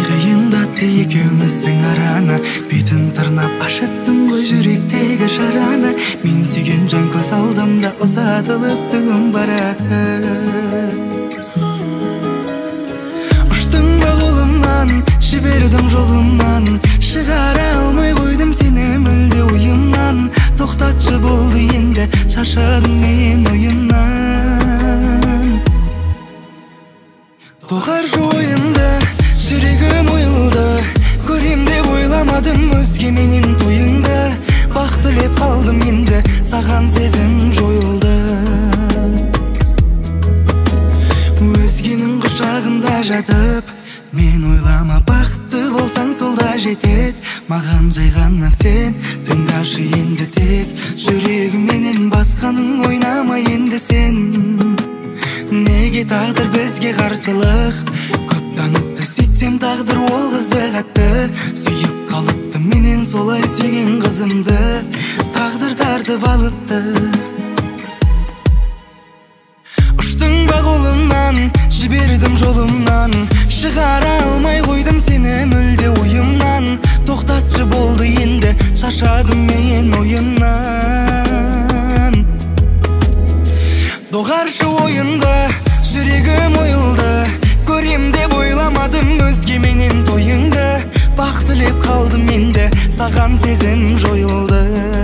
Кыйындатты экөөбүздүн араны, бетин тырнап ашыттым ғой жүректеги жараны. Мен сүйгөн жан көз алдымда узатылып бүгүн барады. Уштың ба колумнан, жибердим жолумнан, чыгара алмай койдум сени мүлдө уюмдан. Токтотчу болду энди, шаршадым мен оюндан. Догарчу оюнда жүрегім ойылды, көрем деп ойламадым өзге менен тойыңды. Бак тілеп қалдым енді, саған сезім жойылды. Өзгенің құшағында жатып, мен ойлама бақытты болсаң сол да жетет. Маған жай ғана сен тыңдашы енді тек, жүрегіменен басқаның ойнама енді сен. Неге тағдыр бізге қарсылық, көп танытты сөйтсем тағдыр ол қызды қатты. Сүйіп қалыпты менен солай сүйген қызымды, тағдыр тартып алыпты. Ұштың ба қолымнан, жібердім жолымнан, шығара алмай қойдым сені мүлде ойымнан. Тоқтатшы болды енді, шаршадым мен ойыннан. Доғаршы ойынды, жүрегім ойылды, көрем деп ойламадым өзге менен тойыңды. Бақ тілеп қалдым енді, саған сезім жойылды.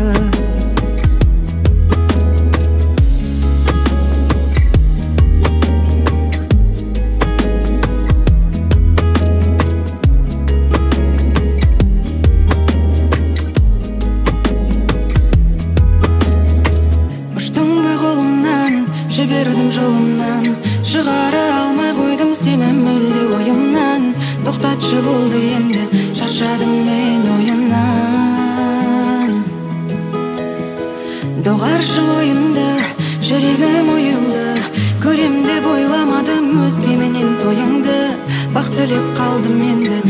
Жібердім жолымнан, шығара алмай қойдым сені мүлде ойымнан. Тоқтатшы болды енді, шаршадым мен ойыннан. Доғаршы ойымды, жүрегім ойылды, көрем деп ойламадым өзге менен тойыңды. Бақ тілеп қалдым енді,